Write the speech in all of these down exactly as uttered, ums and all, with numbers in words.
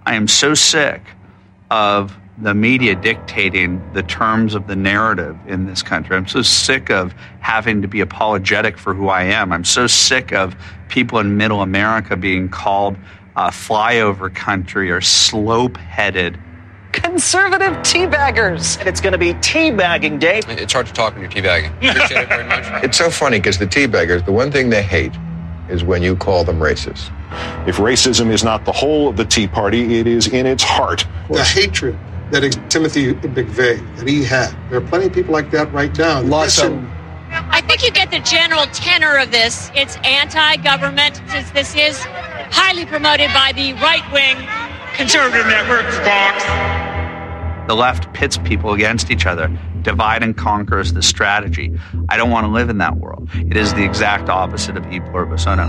I am so sick of the media dictating the terms of the narrative in this country. I'm so sick of having to be apologetic for who I am. I'm so sick of people in middle America being called uh, flyover country or slope-headed. Conservative teabaggers. It's going to be teabagging day. It's hard to talk when you're teabagging. Appreciate it very much. It's so funny because the teabaggers, the one thing they hate is when you call them racist. If racism is not the whole of the Tea Party, it is in its heart. The hatred that Timothy McVeigh, that he had. There are plenty of people like that right now. Lots of them. I think you get the general tenor of this. It's anti-government, since this is highly promoted by the right-wing conservative network, Fox. The left pits people against each other. Divide and conquer is the strategy. I don't want to live in that world. It is the exact opposite of e pluribus unum.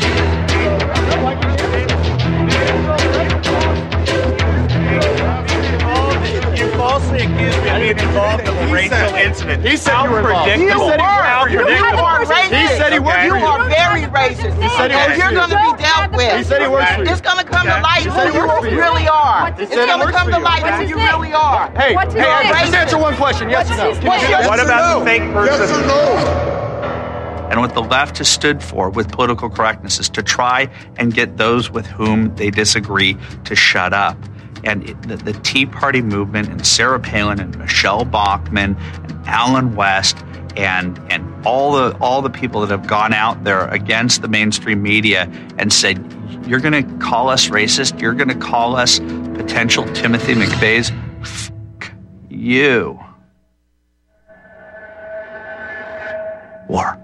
You falsely accused me of being involved in a racial incident. He said you were involved. You were. You are racist. He said he worked okay. for you. You are very racist. He said he and works you're for you. going to be dealt with. He said he works for you. It's going to come to light He said he who works for you you. really are. He It's said he going to works come for to you. light who you really are. Hey, What's his hey, name? just answer one question. Yes or no? Yes What or about no? the fake person? Yes or no? And what the left has stood for with political correctness is to try and get those with whom they disagree to shut up. And it, the, the Tea Party movement and Sarah Palin and Michelle Bachmann and Alan West and and all the all the people that have gone out there against the mainstream media and said, you're going to call us racist, you're going to call us potential Timothy McVeighs, fuck you. War.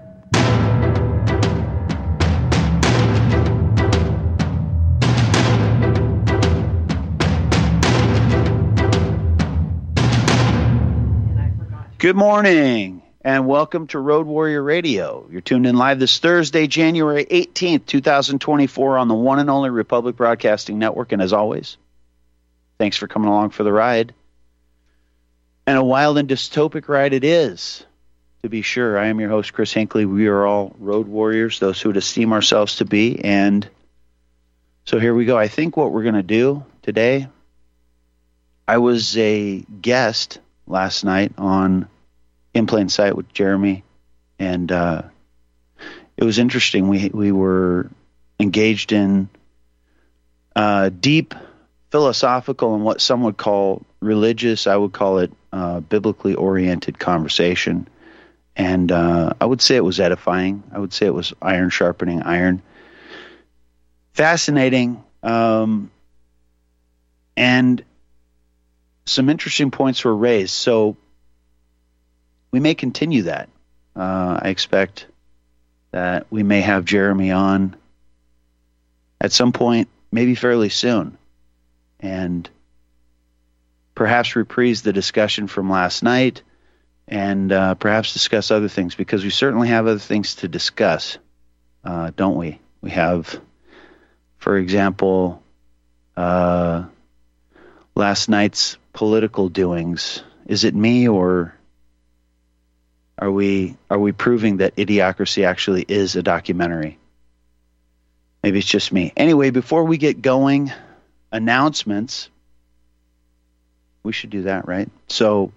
Good morning, and welcome to Road Warrior Radio. You're tuned in live this Thursday, January eighteenth, twenty twenty-four on the one and only Republic Broadcasting Network. And as always, thanks for coming along for the ride. And a wild and dystopic ride it is, to be sure. I am your host, Chris Hinckley. We are all road warriors, those who would esteem ourselves to be. And so here we go. I think what we're going to do today, I was a guest last night on In Plain Sight with Jeremy, and uh, it was interesting. We we were engaged in uh, deep philosophical and what some would call religious, I would call it uh, biblically oriented conversation, and uh, I would say it was edifying. I would say it was iron sharpening iron. Fascinating, um, and some interesting points were raised, so we may continue that. Uh, I expect that we may have Jeremy on at some point, maybe fairly soon, and perhaps reprise the discussion from last night and uh, perhaps discuss other things, because we certainly have other things to discuss, uh, don't we? We have, for example, uh, last night's political doings. Is it me, or are we are we proving that Idiocracy actually is a documentary? Maybe it's just me. Anyway, before we get going, announcements. We should do that, right? So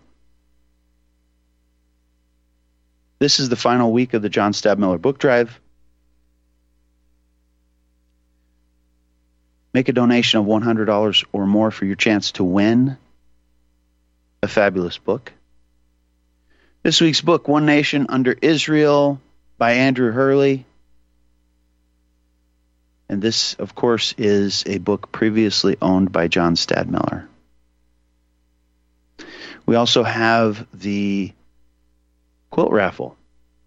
this is the final week of the John Stadtmiller Book Drive. Make a donation of one hundred dollars or more for your chance to win a fabulous book. This week's book, One Nation Under Israel by Andrew Hurley. And this, of course, is a book previously owned by John Stadtmiller. We also have the quilt raffle.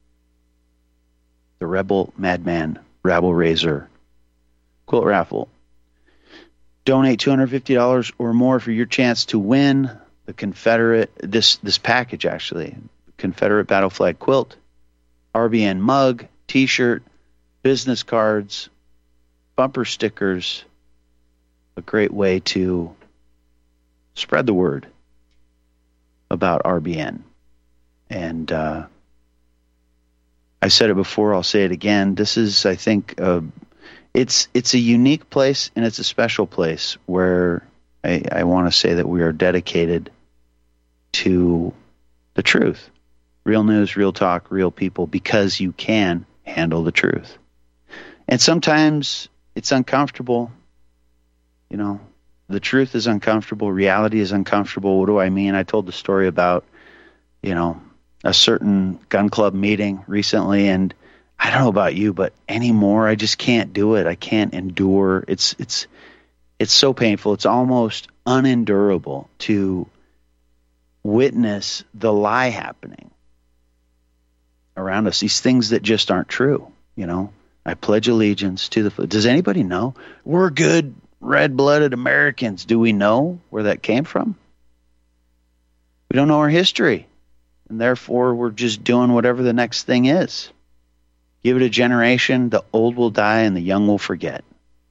The Rebel Madman Rabble Raiser quilt raffle. Donate two hundred fifty dollars or more for your chance to win the Confederate, this this package actually, Confederate Battle Flag quilt, R B N mug, t-shirt, business cards, bumper stickers. A great way to spread the word about R B N. And uh, I said it before, I'll say it again. This is, I think, uh, it's it's a unique place, and it's a special place where I, I want to say that we are dedicated to the truth. Real news, real talk, real people, because you can handle the truth. And sometimes it's uncomfortable. You know, the truth is uncomfortable. Reality is uncomfortable. What do I mean? I told the story about, you know, a certain gun club meeting recently, and I don't know about you, but anymore, I just can't do it. I can't endure. It's it's it's so painful. It's almost unendurable to witness the lie happening around us. These things that just aren't true. You know, I pledge allegiance to the. Does anybody know? We're good, red-blooded Americans. Do we know where that came from? We don't know our history, and therefore we're just doing whatever the next thing is. Give it a generation, the old will die and the young will forget,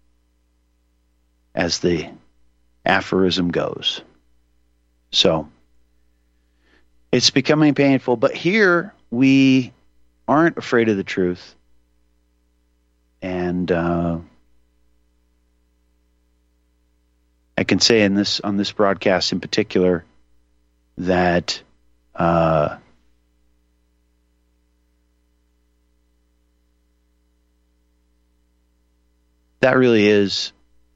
as the aphorism goes. So it's becoming painful, but here we aren't afraid of the truth. And uh, I can say in this on this broadcast in particular that uh, that really is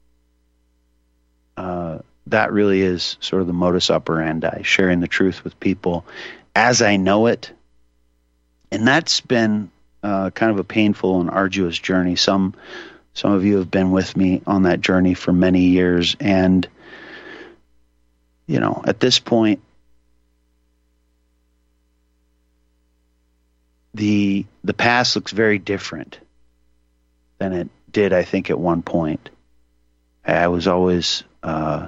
uh, that really is sort of the modus operandi, sharing the truth with people as I know it. And that's been uh, kind of a painful and arduous journey. Some some of you have been with me on that journey for many years. And, you know, at this point, the the past looks very different than it did, I think, at one point. I was always uh,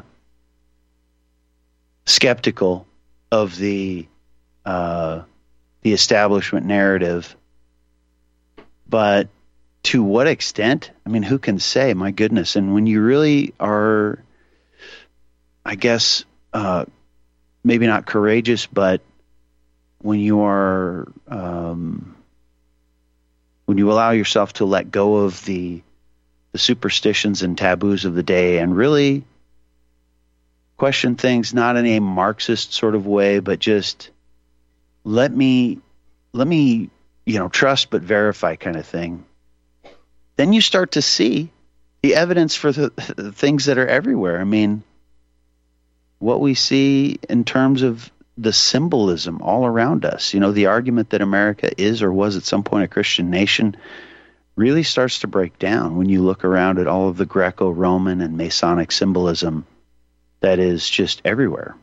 skeptical of the uh, the establishment narrative, but to what extent? I mean, who can say? My goodness! And when you really are, I guess, uh, maybe not courageous, but when you are, um, when you allow yourself to let go of the the superstitions and taboos of the day and really question things, not in a Marxist sort of way, but just let me, let me, you know, trust but verify kind of thing. Then you start to see the evidence for the, the things that are everywhere. I mean, what we see in terms of the symbolism all around us, you know, the argument that America is or was at some point a Christian nation really starts to break down when you look around at all of the Greco-Roman and Masonic symbolism that is just everywhere.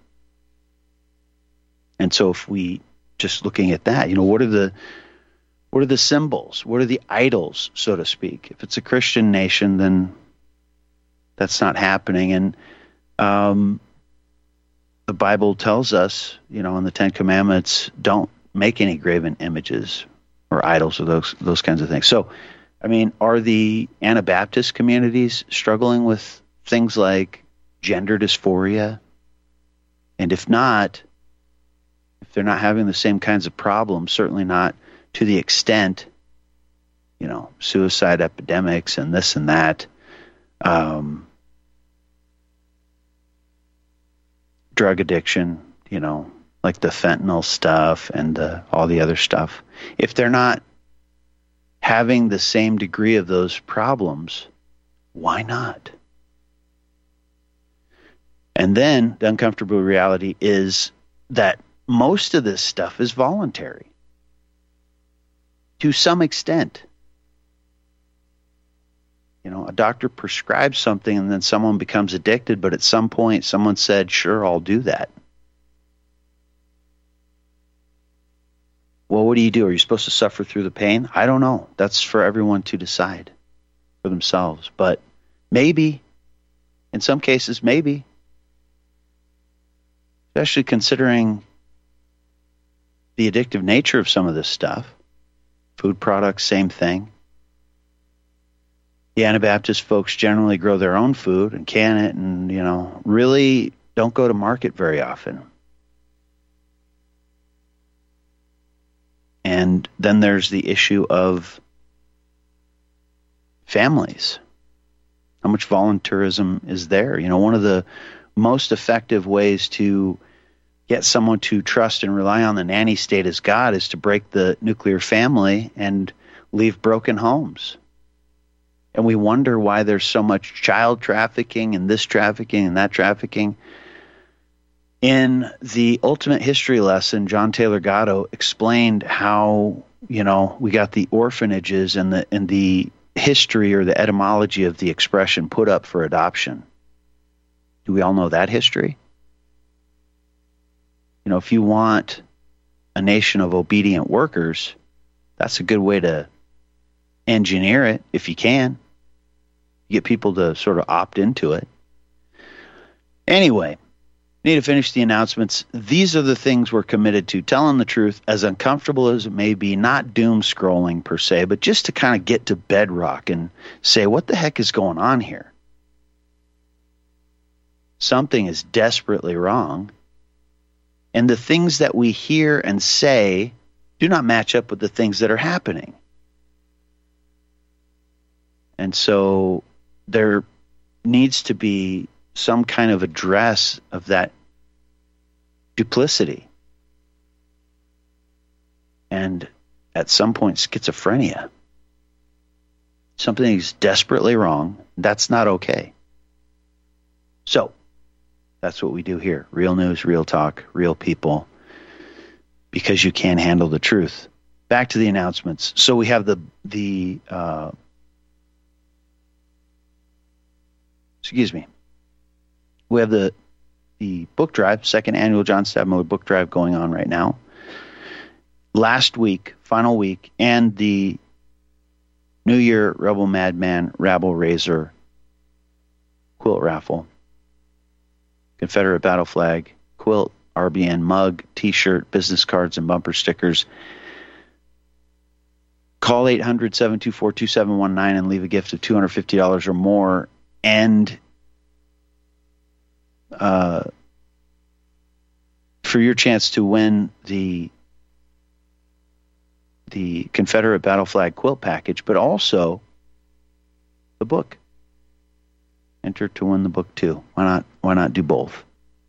And so if we just looking at that, you know, what are the what are the symbols? What are the idols, so to speak? If it's a Christian nation, then that's not happening. And um, the Bible tells us, you know, in the Ten Commandments, don't make any graven images or idols or those those kinds of things. So, I mean, are the Anabaptist communities struggling with things like gender dysphoria? And if not, if they're not having the same kinds of problems, certainly not to the extent, you know, suicide epidemics and this and that, um, drug addiction, you know, like the fentanyl stuff and the, all the other stuff. If they're not having the same degree of those problems, why not? And then the uncomfortable reality is that most of this stuff is voluntary to some extent. You know, a doctor prescribes something and then someone becomes addicted, but at some point someone said, sure, I'll do that. Well, what do you do? Are you supposed to suffer through the pain? I don't know. That's for everyone to decide for themselves. But maybe, in some cases, maybe. Especially considering the addictive nature of some of this stuff. Food products, same thing. The Anabaptist folks generally grow their own food and can it and, you know, really don't go to market very often. And then there's the issue of families? How much volunteerism is there? You know, one of the most effective ways to get someone to trust and rely on the nanny state as God is to break the nuclear family and leave broken homes. And we wonder why there's so much child trafficking and this trafficking and that trafficking. In the Ultimate History lesson, John Taylor Gatto explained how, you know, we got the orphanages and the and the history or the etymology of the expression put up for adoption. Do we all know that history? You know, if you want a nation of obedient workers, that's a good way to engineer it if you can. You get people to sort of opt into it. Anyway, need to finish the announcements. These are the things we're committed to. Telling the truth, as uncomfortable as it may be, not doom scrolling per se, but just to kind of get to bedrock and say, what the heck is going on here? Something is desperately wrong. And the things that we hear and say do not match up with the things that are happening. And so there needs to be some kind of address of that duplicity. And at some point, schizophrenia. Something is desperately wrong. That's not okay. So, that's what we do here. Real news, real talk, real people. Because you can't handle the truth. Back to the announcements. So we have the, the uh, excuse me. We have the the book drive, second annual John Stabenow book drive going on right now. Last week, final week, and the New Year Rebel Madman Rabble Raiser quilt raffle. Confederate battle flag, quilt, R B N mug, T-shirt, business cards, and bumper stickers. Call eight hundred, seven two four, two seven one nine and leave a gift of two hundred fifty dollars or more. And uh, for your chance to win the the Confederate battle flag quilt package, but also the book. Enter to win the book too. Why not? Why not do both?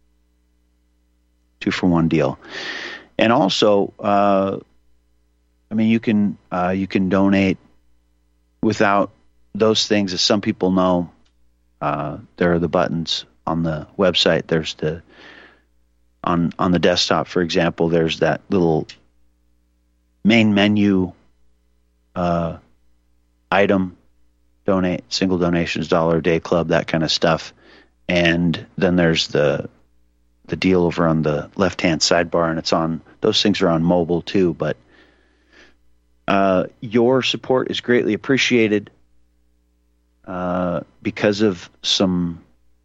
Two for one deal. And also, uh, I mean, you can uh, you can donate without those things. As some people know, uh, there are the buttons on the website. There's the on on the desktop, for example. There's that little main menu uh, item. Donate, single donations, dollar a day club, that kind of stuff. And then there's the the deal over on the left-hand sidebar, and it's on, those things are on mobile too, but uh, your support is greatly appreciated uh, because of some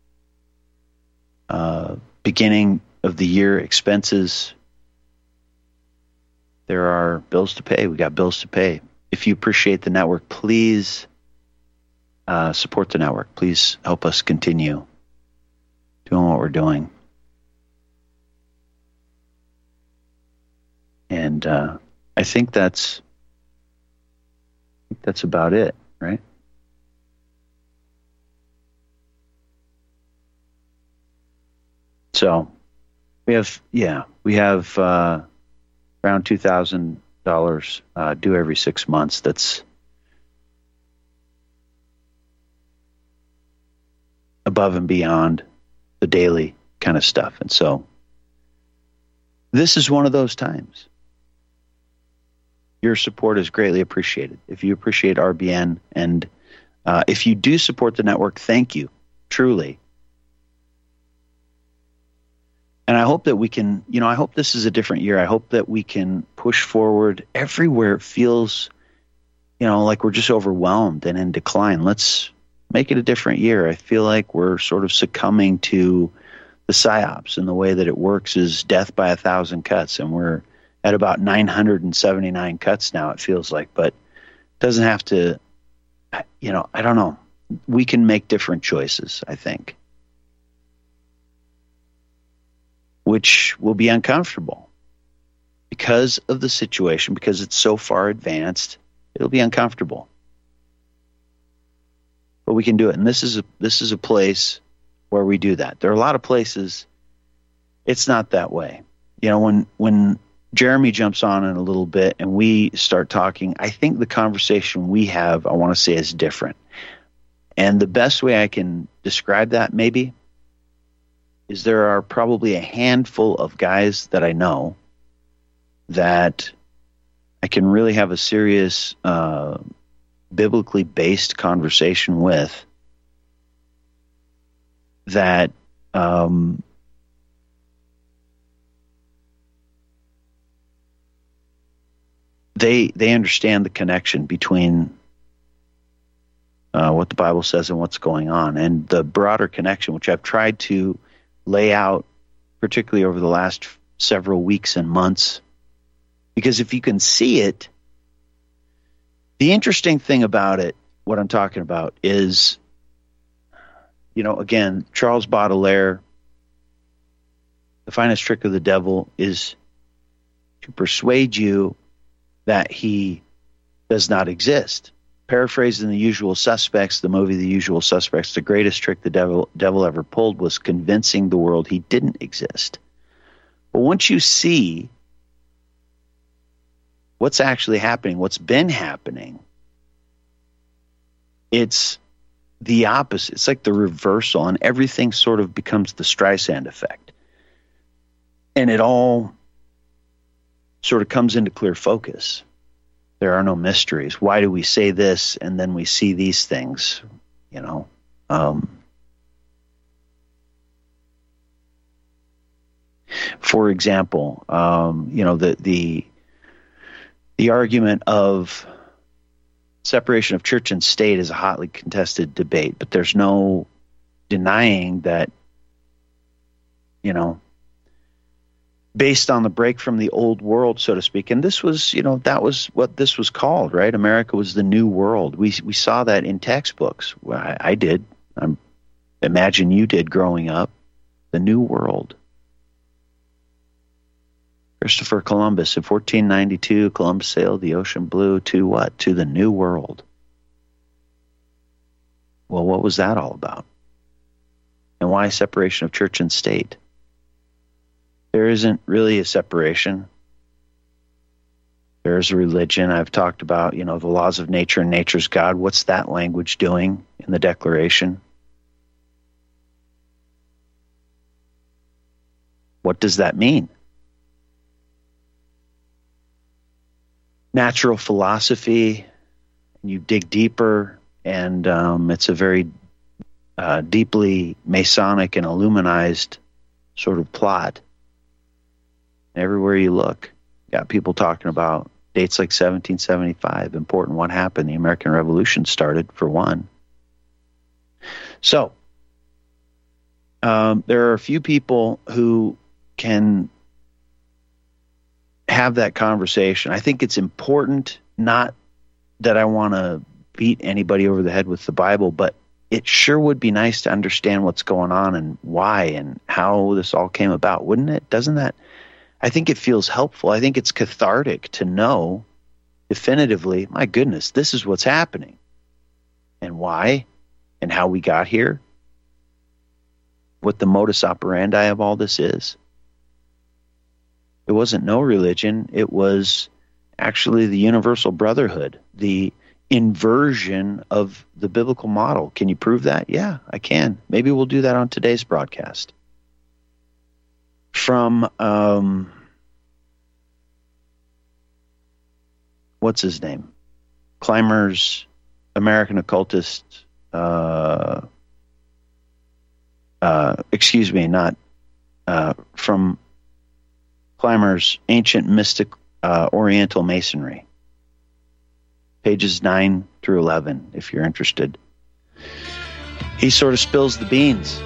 uh, beginning of the year expenses. There are bills to pay. We got bills to pay. If you appreciate the network, please Uh, support the network. Please help us continue doing what we're doing. And uh, I think that's I think that's about it, right? So we have, yeah, we have uh, around two thousand dollars uh, due every six months. That's above and beyond the daily kind of stuff. And so this is one of those times. Your support is greatly appreciated. If you appreciate R B N, and uh, if you do support the network, thank you, truly. And I hope that we can, you know, I hope this is a different year. I hope that we can push forward everywhere it feels, you know, like we're just overwhelmed and in decline. Let's make it a different year. I feel like we're sort of succumbing to the psyops, and the way that it works is death by a thousand cuts, and we're at about nine hundred seventy-nine cuts now, it feels like, but it doesn't have to, you know, I don't know. We can make different choices, I think, which will be uncomfortable because of the situation, because it's so far advanced. It'll be uncomfortable. we can do it. And this is a this is a place where we do that. There are a lot of places it's not that way. You know, when when Jeremy jumps on in a little bit and we start talking, I think the conversation we have, I want to say, is different. And the best way I can describe that maybe is there are probably a handful of guys that I know that I can really have a serious uh, biblically based conversation with that um, they they understand the connection between uh, what the Bible says and what's going on, and the broader connection, which I've tried to lay out, particularly over the last several weeks and months. Because if you can see it, the interesting thing about it, what I'm talking about, is, you know, again, Charles Baudelaire, the finest trick of the devil is to persuade you that he does not exist. Paraphrasing The Usual Suspects, the movie The Usual Suspects, the greatest trick the devil, devil ever pulled was convincing the world he didn't exist. But once you see what's actually happening, what's been happening, it's the opposite. It's like the reversal, and everything sort of becomes the Streisand effect. And it all sort of comes into clear focus. There are no mysteries. Why do we say this and then we see these things, you know? Um, for example, um, you know, the, the, the argument of separation of church and state is a hotly contested debate, but there's no denying that, you know, based on the break from the old world, so to speak. And this was, you know, that was what this was called, right? America was the new world. We we saw that in textbooks. Well, I, I did. I imagine you did growing up. The new world. Christopher Columbus in fourteen ninety-two, Columbus sailed the ocean blue to what? To the new world. Well, what was that all about? And why separation of church and state? There isn't really a separation. There's a religion. I've talked about, you know, the laws of nature and nature's God. What's that language doing in the Declaration? What does that mean? Natural philosophy, you dig deeper, and um, it's a very uh, deeply Masonic and Illuminized sort of plot. Everywhere you look, you got people talking about dates like seventeen seventy-five, important what happened. The American Revolution started, for one. So, um, there are a few people who can have that conversation. I think it's important, not that I want to beat anybody over the head with the Bible, but it sure would be nice to understand what's going on and why and how this all came about, wouldn't it? Doesn't that? I think it feels helpful. I think it's cathartic to know definitively, my goodness, this is what's happening and why and how we got here, what the modus operandi of all this is. It wasn't no religion. It was actually the universal brotherhood, the inversion of the biblical model. Can you prove that? Yeah, I can. Maybe we'll do that on today's broadcast. From, um, what's his name? Clymer's American Occultist, uh, uh, excuse me, not, uh, from Clymer's Ancient Mystic uh, Oriental Masonry, pages nine through eleven, if you're interested. He sort of spills the beans.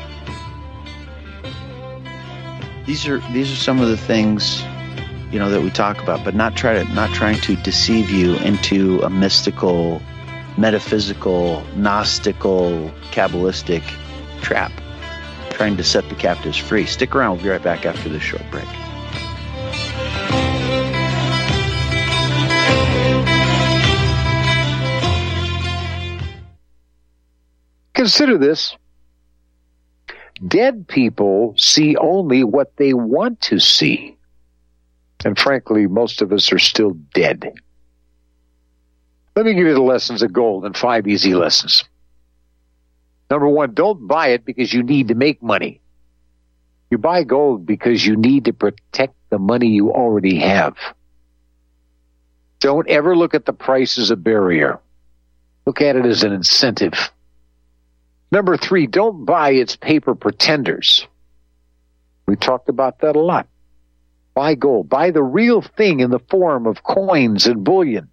These are these are some of the things, you know, that we talk about, but not try to not trying to deceive you into a mystical, metaphysical, Gnostical, Kabbalistic trap. Trying to set the captives free. Stick around. We'll be right back after this short break. Consider this. Dead people see only what they want to see. And frankly, most of us are still dead. Let me give you the lessons of gold and five easy lessons. Number one, don't buy it because you need to make money. You buy gold because you need to protect the money you already have. Don't ever look at the price as a barrier. Look at it as an incentive. Number three, don't buy its paper pretenders. We talked about that a lot. Buy gold. Buy the real thing in the form of coins and bullion.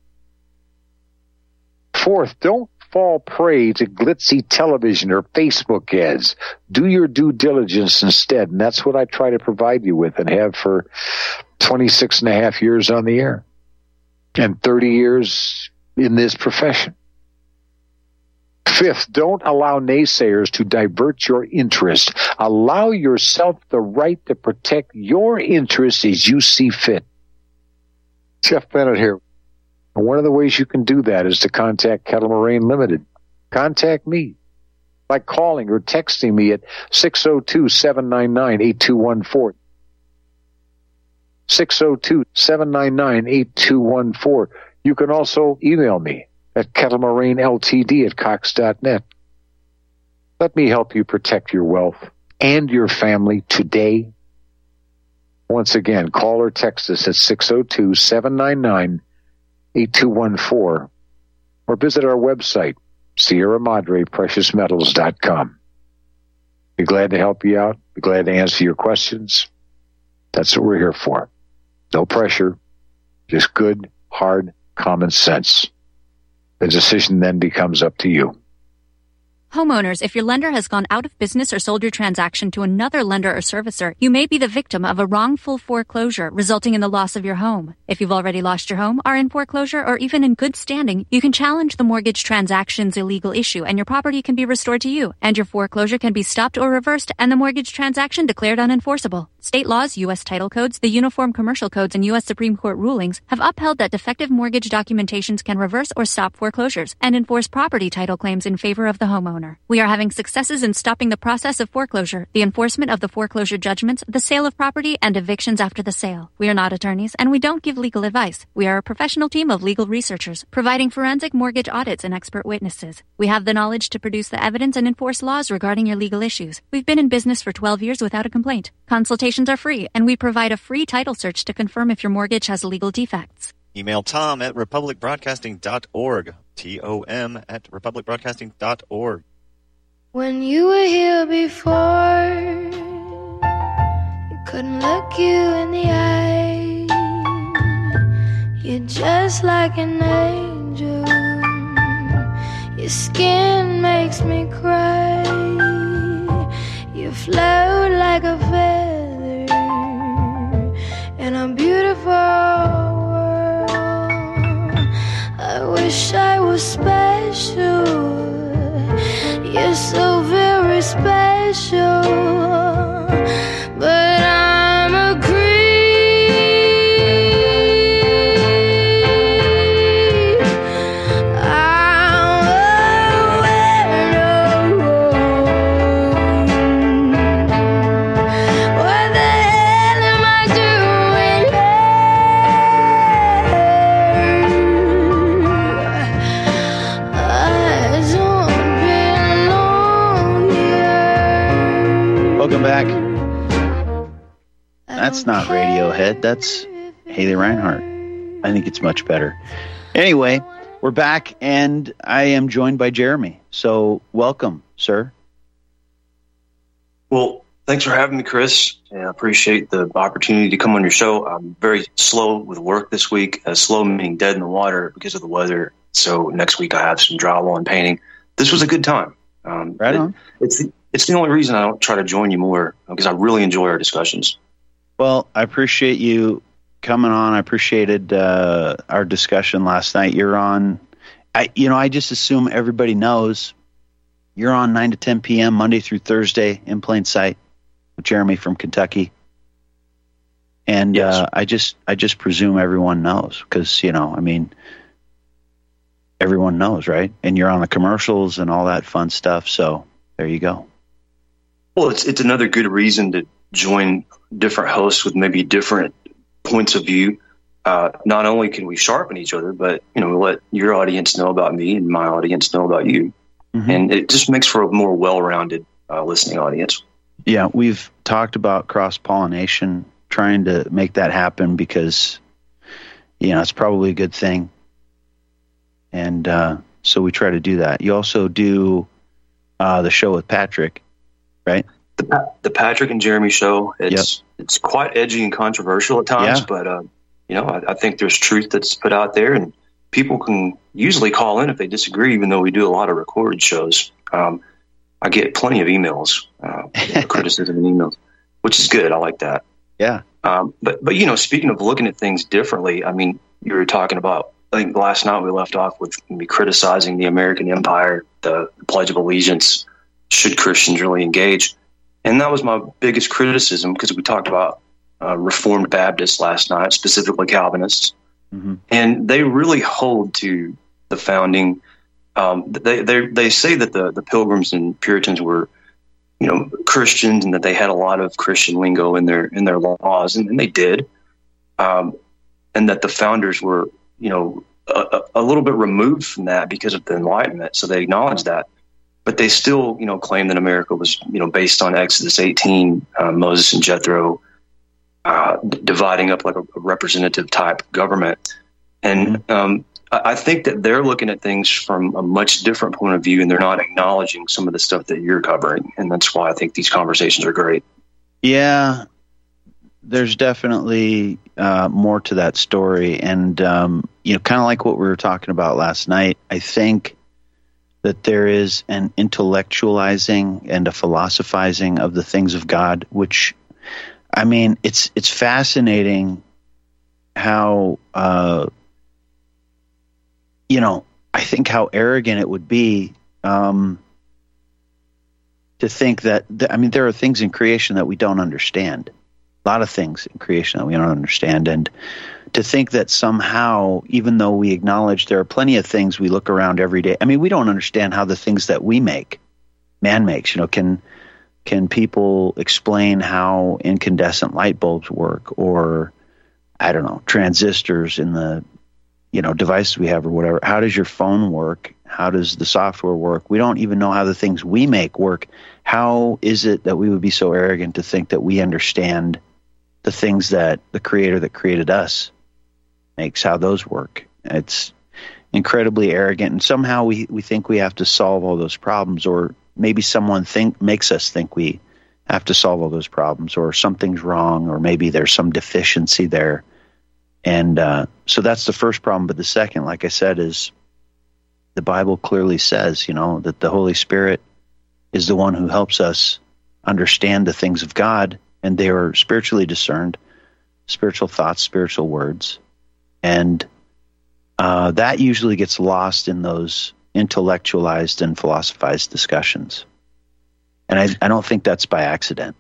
Fourth, don't fall prey to glitzy television or Facebook ads. Do your due diligence instead, and that's what I try to provide you with and have for twenty-six and a half years on the air and thirty years in this profession. Fifth, don't allow naysayers to divert your interest. Allow yourself the right to protect your interests as you see fit. Jeff Bennett here. One of the ways you can do that is to contact Kettle Moraine Limited. Contact me by calling or texting me at six oh two, seven nine nine, eight two one four. six oh two, seven nine nine, eight two one four. You can also email me at Kettle Moraine L T D at cox dot net. Let me help you protect your wealth and your family today. Once again, call or text us at six oh two, seven nine nine, eight two one four or visit our website, Sierra Madre Precious Metals dot com. Be glad to help you out. Be glad to answer your questions. That's what we're here for. No pressure, just good, hard, common sense. The decision then becomes up to you. Homeowners, if your lender has gone out of business or sold your transaction to another lender or servicer, you may be the victim of a wrongful foreclosure, resulting in the loss of your home. If you've already lost your home, are in foreclosure, or even in good standing, you can challenge the mortgage transaction's illegal issue, and your property can be restored to you, and your foreclosure can be stopped or reversed, and the mortgage transaction declared unenforceable. State laws, U S title codes, the Uniform Commercial Codes, and U S Supreme Court rulings have upheld that defective mortgage documentations can reverse or stop foreclosures and enforce property title claims in favor of the homeowner. We are having successes in stopping the process of foreclosure, the enforcement of the foreclosure judgments, the sale of property, and evictions after the sale. We are not attorneys, and we don't give legal advice. We are a professional team of legal researchers, providing forensic mortgage audits and expert witnesses. We have the knowledge to produce the evidence and enforce laws regarding your legal issues. We've been in business for twelve years without a complaint. Consultations are free, and we provide a free title search to confirm if your mortgage has legal defects. Email Tom at republic broadcasting dot org. T O M at republic broadcasting dot org. When you were here before, you couldn't look you in the eye. You're just like an angel. Your skin makes me cry. You float like a feather in a beautiful world. I wish I was special. You're so very special, but I'm a creep. I'm a weirdo. What the hell am I doing here? I don't. Welcome back. That's not Radiohead. That's Haley Reinhart. I think it's much better. Anyway, we're back, and I am joined by Jeremy. So welcome, sir. Well, thanks for having me, Chris. I appreciate the opportunity to come on your show. I'm very slow with work this week. Uh, slow meaning dead in the water because of the weather. So next week I have some drywall and painting. This was a good time. Um, right on. It, it's the, It's the only reason I don't try to join you more, because I really enjoy our discussions. Well, I appreciate you coming on. I appreciated uh, our discussion last night. You're on, I, you know, I just assume everybody knows you're on nine to ten p.m. Monday through Thursday in plain sight with Jeremy from Kentucky. And yes. uh, I just, I just presume everyone knows because, you know, I mean, everyone knows, right? And you're on the commercials and all that fun stuff. So there you go. Well, it's it's another good reason to join different hosts with maybe different points of view. Uh, not only can we sharpen each other, but you know, let your audience know about me and my audience know about you, mm-hmm. and it just makes for a more well-rounded uh, listening audience. Yeah, we've talked about cross-pollination, trying to make that happen because you know it's probably a good thing, and uh, so we try to do that. You also do uh, the show with Patrick. Right, the the Patrick and Jeremy show. It's yep. it's quite edgy and controversial at times, yeah. but uh, you know, I, I think there's truth that's put out there, and people can usually call in if they disagree. Even though we do a lot of recorded shows, um, I get plenty of emails, uh, criticism and emails, which is good. I like that. Yeah. Um, but but you know, speaking of looking at things differently, I mean, you were talking about. I think last night we left off with me criticizing the American Empire, the, the Pledge of Allegiance. Should Christians really engage? And that was my biggest criticism because we talked about uh, Reformed Baptists last night, specifically Calvinists, mm-hmm. and they really hold to the founding. Um, they they they say that the the Pilgrims and Puritans were, you know, Christians and that they had a lot of Christian lingo in their in their laws, and, and they did, um, and that the founders were, you know, a, a little bit removed from that because of the Enlightenment. So they acknowledge that. But they still, you know, claim that America was, you know, based on Exodus eighteen, uh, Moses and Jethro, uh, d- dividing up like a, a representative type government. And um, I-, I think that they're looking at things from a much different point of view, and they're not acknowledging some of the stuff that you're covering. And that's why I think these conversations are great. Yeah, there's definitely uh, more to that story. And, um, you know, kind of like what we were talking about last night, I think that there is an intellectualizing and a philosophizing of the things of God, which, I mean, it's it's fascinating how, uh, you know, I think how arrogant it would be um, to think that, th- I mean, there are things in creation that we don't understand. A lot of things in creation that we don't understand. And to think that somehow, even though we acknowledge there are plenty of things we look around every day, I mean, we don't understand how the things that we make, man makes, you know, can can people explain how incandescent light bulbs work, or, I don't know, transistors in the, you know, devices we have or whatever. How does your phone work? How does the software work? We don't even know how the things we make work. How is it that we would be so arrogant to think that we understand the things that the creator that created us makes, how those work? It's incredibly arrogant, and somehow we, we think we have to solve all those problems, or maybe someone think makes us think we have to solve all those problems, or something's wrong, or maybe there's some deficiency there. And uh, so that's the first problem. But the second, like I said, is the Bible clearly says, you know, that the Holy Spirit is the one who helps us understand the things of God, and they are spiritually discerned, spiritual thoughts, spiritual words. And uh, that usually gets lost in those intellectualized and philosophized discussions. And I, I don't think that's by accident.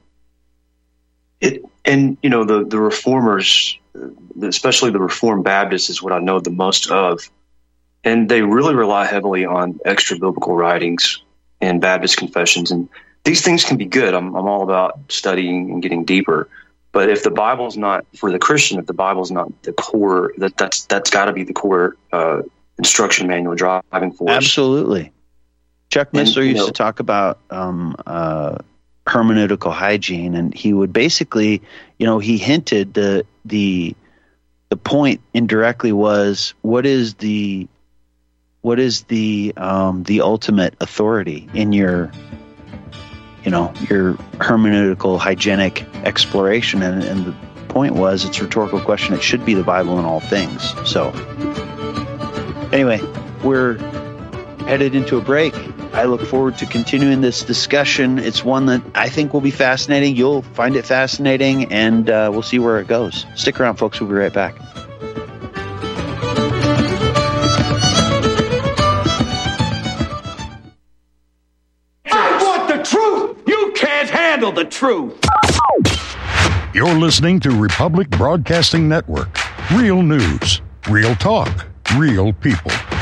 It, and, you know, the, the reformers, especially the Reformed Baptists, is what I know the most of. And they really rely heavily on extra biblical writings and Baptist confessions. And these things can be good. I'm, I'm all about studying and getting deeper. But if the Bible's not, for the Christian, if the Bible's not the core, that that's that's got to be the core uh, instruction manual driving force. Absolutely. Chuck Missler and, used know, to talk about um, uh, hermeneutical hygiene, and he would basically, you know, he hinted the the the point indirectly was what is the what is the um, the ultimate authority in your, you know, your hermeneutical hygienic exploration, and, and the point was, it's a rhetorical question. It should be the Bible in all things. So anyway, we're headed into a break. I look forward to continuing this discussion. It's one that I think will be fascinating. You'll find it fascinating, and uh, we'll see where it goes. Stick around, folks. We'll be right back. I want the truth. You can't handle the truth. You're listening to Republic Broadcasting Network. Real news, real talk, real people.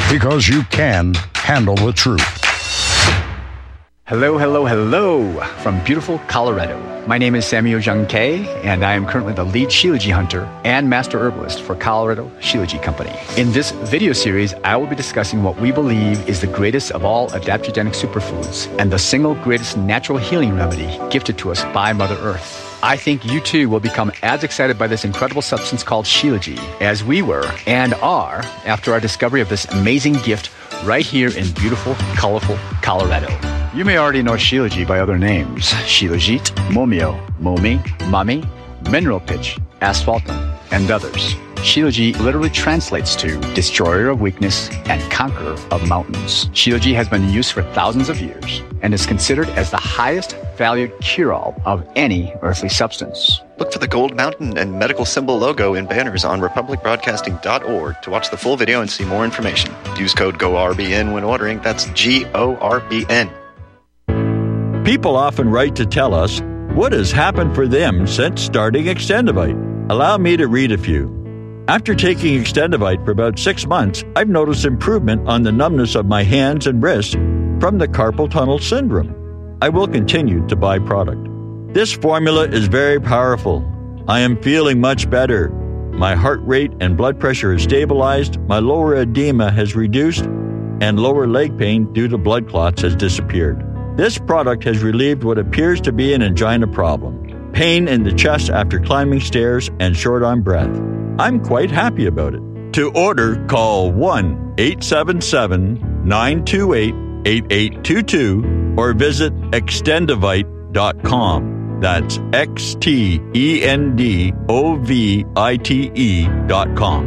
because you can handle the truth. Hello, hello, hello from beautiful Colorado. My name is Samuel Jung Kei, and I am currently the lead Shilajit hunter and master herbalist for Colorado Shilajit Company. In this video series, I will be discussing what we believe is the greatest of all adaptogenic superfoods and the single greatest natural healing remedy gifted to us by Mother Earth. I think you too will become as excited by this incredible substance called Shilajit as we were and are after our discovery of this amazing gift right here in beautiful, colorful Colorado. You may already know Shilajit by other names: Shilajit, Momio, Momi, Mami, Mineral Pitch, Asphaltum, and others. Shilajit literally translates to destroyer of weakness and conqueror of mountains. Shilajit has been in use for thousands of years and is considered as the highest valued cure-all of any earthly substance. Look for the Gold Mountain and medical symbol logo in banners on republic broadcasting dot org to watch the full video and see more information. Use code G O R B N when ordering. That's G O R B N. People often write to tell us what has happened for them since starting Extendivite. Allow me to read a few. After taking Extendivite for about six months, I've noticed improvement on the numbness of my hands and wrists from the carpal tunnel syndrome. I will continue to buy product. This formula is very powerful. I am feeling much better. My heart rate and blood pressure has stabilized, my lower edema has reduced, and lower leg pain due to blood clots has disappeared. This product has relieved what appears to be an angina problem, pain in the chest after climbing stairs, and short on breath. I'm quite happy about it. To order, call one eight seven seven, nine two eight, eight eight two two or visit extendivite dot com. That's X T E N D O V I T E dot com.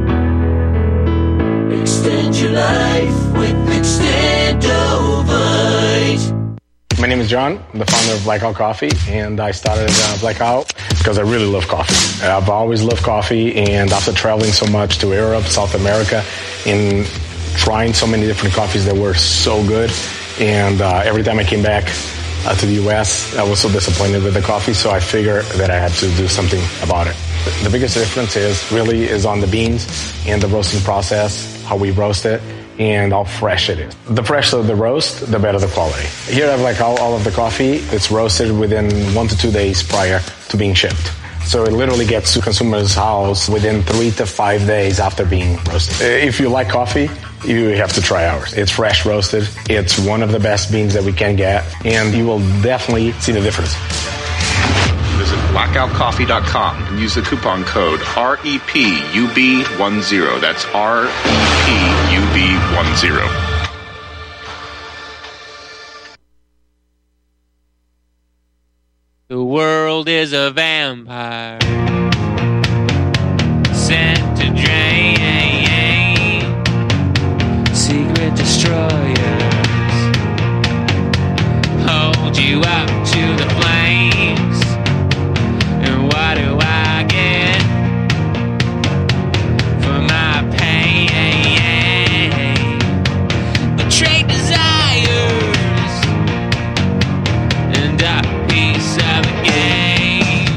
Extend your life with Extendivite. My name is John. I'm the founder of Blackout Coffee, and I started uh, Blackout because I really love coffee. I've always loved coffee, and after traveling so much to Europe, South America, and trying so many different coffees that were so good, and uh, every time I came back uh, to the U S, I was so disappointed with the coffee, so I figured that I had to do something about it. The biggest difference is really is on the beans and the roasting process, how we roast it, and how fresh it is. The fresher the roast, the better the quality. Here I have like all, all of the coffee. It's roasted within one to two days prior to being shipped. So it literally gets to consumer's house within three to five days after being roasted. If you like coffee, you have to try ours. It's fresh roasted. It's one of the best beans that we can get, and you will definitely see the difference. Visit blackout coffee dot com and use the coupon code R E P U B ten. That's R E P U B ten. The world is a vampire sent to drain secret destroyers hold you up to the flames. And what do I get for my pain? Betrayed desires and a piece of the game.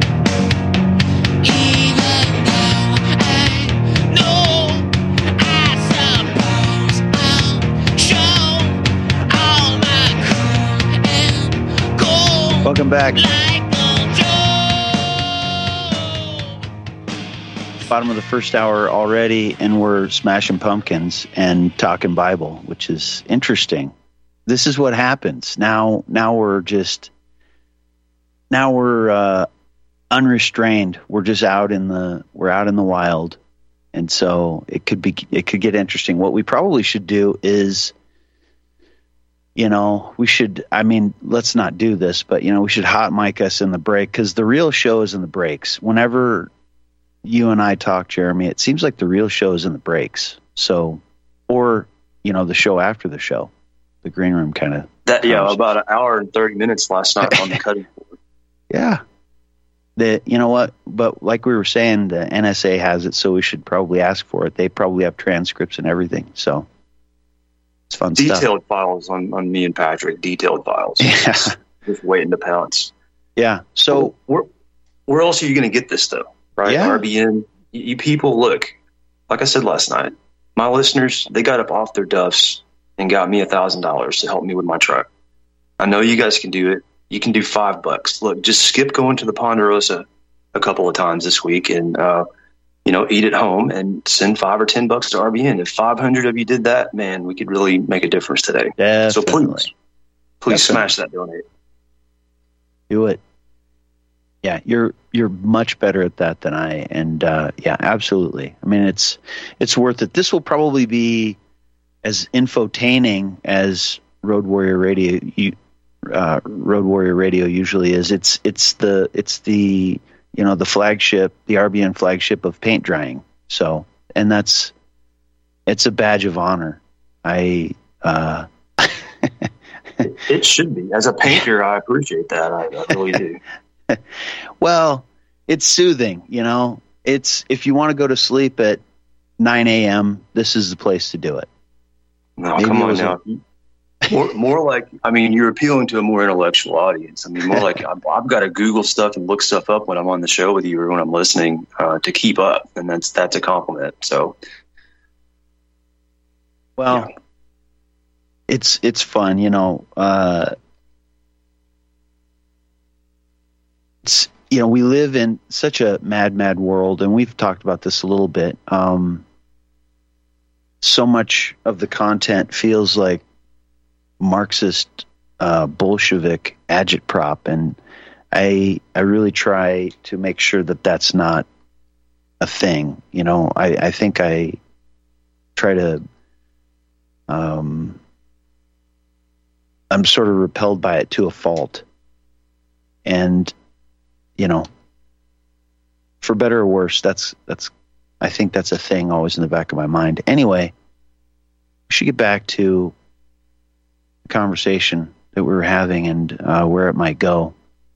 Even though I know, I suppose I'll show all my cool and gold. Welcome back. Bottom of the first hour already, and we're smashing pumpkins and talking Bible, which is interesting. This is what happens now. Now we're just now we're uh, unrestrained. We're just out in the we're out in the wild, and so it could be it could get interesting. What we probably should do is, you know, we should. I mean, let's not do this, but you know, we should hot mic us in the break, because the real show is in the breaks. Whenever you and I talk, Jeremy, it seems like the real show is in the breaks. So, or, you know, the show after the show, the green room kind of. That, yeah, about an hour and thirty minutes last night on the cutting board. Yeah. The, you know what? But like we were saying, the N S A has it, so we should probably ask for it. They probably have transcripts and everything. So it's fun detailed stuff. Detailed files on, on me and Patrick. Detailed files. Yeah. Just, just waiting to pounce. Yeah. So where, where else are you going to get this, though? Right? Yeah. R B N. You, you people, look, like I said last night, my listeners, they got up off their duffs and got me a thousand dollars to help me with my truck. I know you guys can do it. You can do five bucks. Look, just skip going to the Ponderosa a couple of times this week and, uh, you know, eat at home and send five or ten bucks to R B N. If five hundred of you did that, man, we could really make a difference today. Definitely. So please, please Definitely. smash that donate. Do it. Yeah, you're you're much better at that than I, and uh, yeah, absolutely. I mean, it's it's worth it. This will probably be as infotaining as Road Warrior Radio, you, uh, Road Warrior Radio usually is. It's it's the it's the you know the flagship, the R B N flagship of paint drying. So, and that's it's a badge of honor. I. Uh, it, it should be. As a painter, I appreciate that. I, I really do. Well, it's soothing, you know. It's if you want to go to sleep at nine a.m., this is the place to do it. No, Maybe come it on was now. a- More, more like, I mean, you're appealing to a more intellectual audience. I mean, more like I've, I've got to Google stuff and look stuff up when I'm on the show with you or when I'm listening uh, to keep up, and that's that's a compliment. So, well, yeah. it's it's fun, you know. Uh, It's, you know, we live in such a mad, mad world, and we've talked about this a little bit. Um, so much of the content feels like Marxist, uh, Bolshevik agitprop, and I I really try to make sure that that's not a thing. You know, I, I think I try to. Um, I'm sort of repelled by it to a fault, and. You know, for better or worse, that's that's. I think that's a thing always in the back of my mind. Anyway, we should get back to the conversation that we were having and uh, where it might go.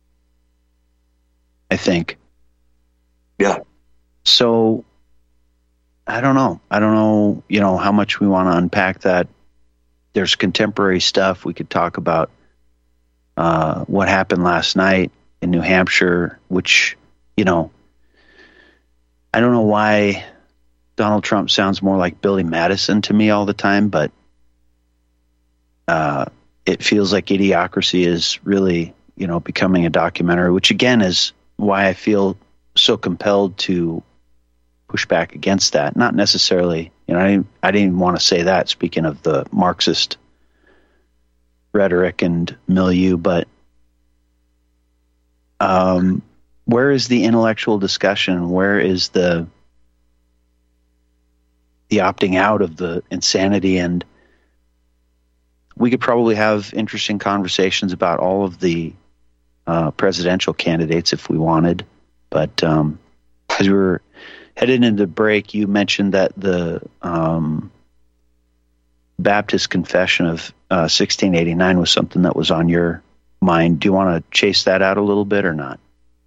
I think. Yeah. So, I don't know. I don't know. You know how much we want to unpack that. There's contemporary stuff we could talk about. Uh, what happened last night in New Hampshire, which, you know, I don't know why Donald Trump sounds more like Billy Madison to me all the time, but uh, it feels like Idiocracy is really, you know, becoming a documentary, which again is why I feel so compelled to push back against that. Not necessarily, you know, I didn't, I didn't even want to say that, speaking of the Marxist rhetoric and milieu, but Um, where is the intellectual discussion? Where is the the opting out of the insanity? And we could probably have interesting conversations about all of the uh, presidential candidates if we wanted. But um, as we were headed into break, you mentioned that the um, Baptist Confession of uh, sixteen eighty-nine was something that was on your mind. Do you want to chase that out a little bit or not?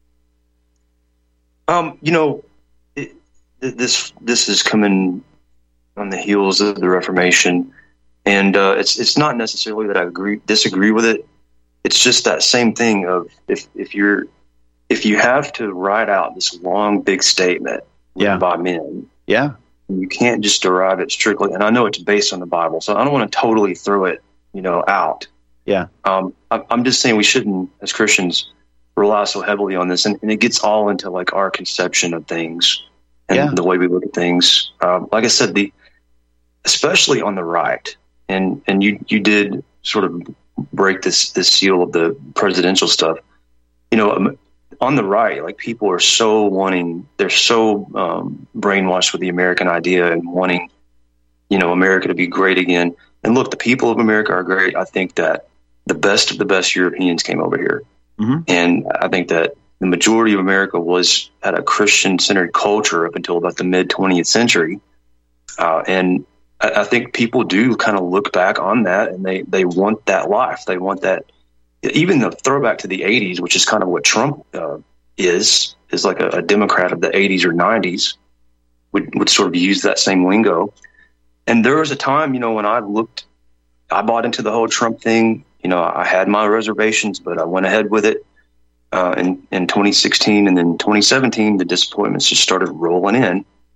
Um, you know, it, this this is coming on the heels of the Reformation, and uh, it's it's not necessarily that I agree disagree with it. It's just that same thing of if if you're if you have to write out this long big statement yeah. by men, yeah, you can't just derive it strictly. And I know it's based on the Bible, so I don't want to totally throw it, you know, out. Yeah. Um, I, I'm just saying we shouldn't, as Christians, rely so heavily on this, and, and it gets all into like our conception of things and yeah. the way we look at things. Um, like I said, the especially on the right, and and you you did sort of break this this seal of the presidential stuff. You know, on the right, like people are so wanting, they're so um, brainwashed with the American idea and wanting, you know, America to be great again. And look, the people of America are great. I think that the best of the best Europeans came over here. Mm-hmm. And I think that the majority of America was at a Christian-centered culture up until about the mid-twentieth century. Uh, and I, I think people do kind of look back on that, and they, they want that life. They want that. Even the throwback to the eighties, which is kind of what Trump uh, is, is like a, a Democrat of the eighties or nineties, would, would sort of use that same lingo. And there was a time, you know, when I looked, I bought into the whole Trump thing. You know, I had my reservations, but I went ahead with it uh, in, in twenty sixteen. And then twenty seventeen, the disappointments just started rolling in.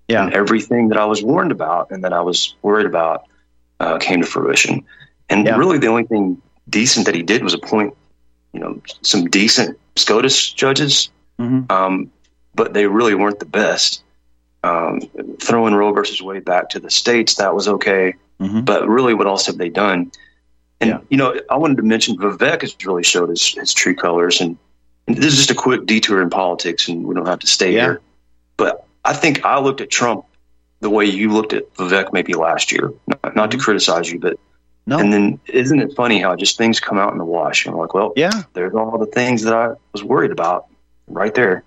Yeah. And everything that I was warned about and that I was worried about uh, came to fruition. And Yeah. really the only thing decent that he did was appoint, you know, some decent SCOTUS judges. Mm-hmm. Um, but they really weren't the best. Um, throwing Roe versus Wade back to the states, that was okay. Mm-hmm. But really, what else have they done? And, Yeah. you know, I wanted to mention Vivek has really showed his, his true colors. And, and this is just a quick detour in politics, and we don't have to stay Yeah. here. But I think I looked at Trump the way you looked at Vivek maybe last year. Not, not to criticize you, but No. and then isn't it funny how just things come out in the wash? And I'm like, well, Yeah. there's all the things that I was worried about right there.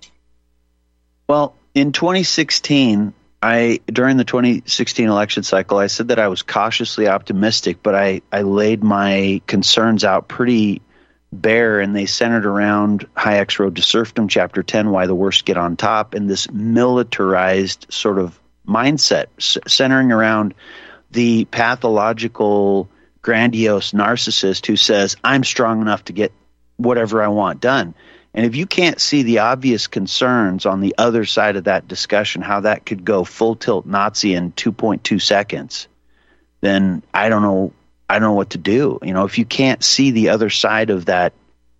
Well, in twenty sixteen, I during the twenty sixteen election cycle, I said that I was cautiously optimistic, but I, I laid my concerns out pretty bare, and they centered around Hayek's Road to Serfdom, Chapter ten, Why the Worst Get on Top, and this militarized sort of mindset c- centering around the pathological, grandiose narcissist who says, I'm strong enough to get whatever I want done. And if you can't see the obvious concerns on the other side of that discussion, how that could go full tilt Nazi in two point two seconds, then I don't know. I don't know what to do. You know, if you can't see the other side of that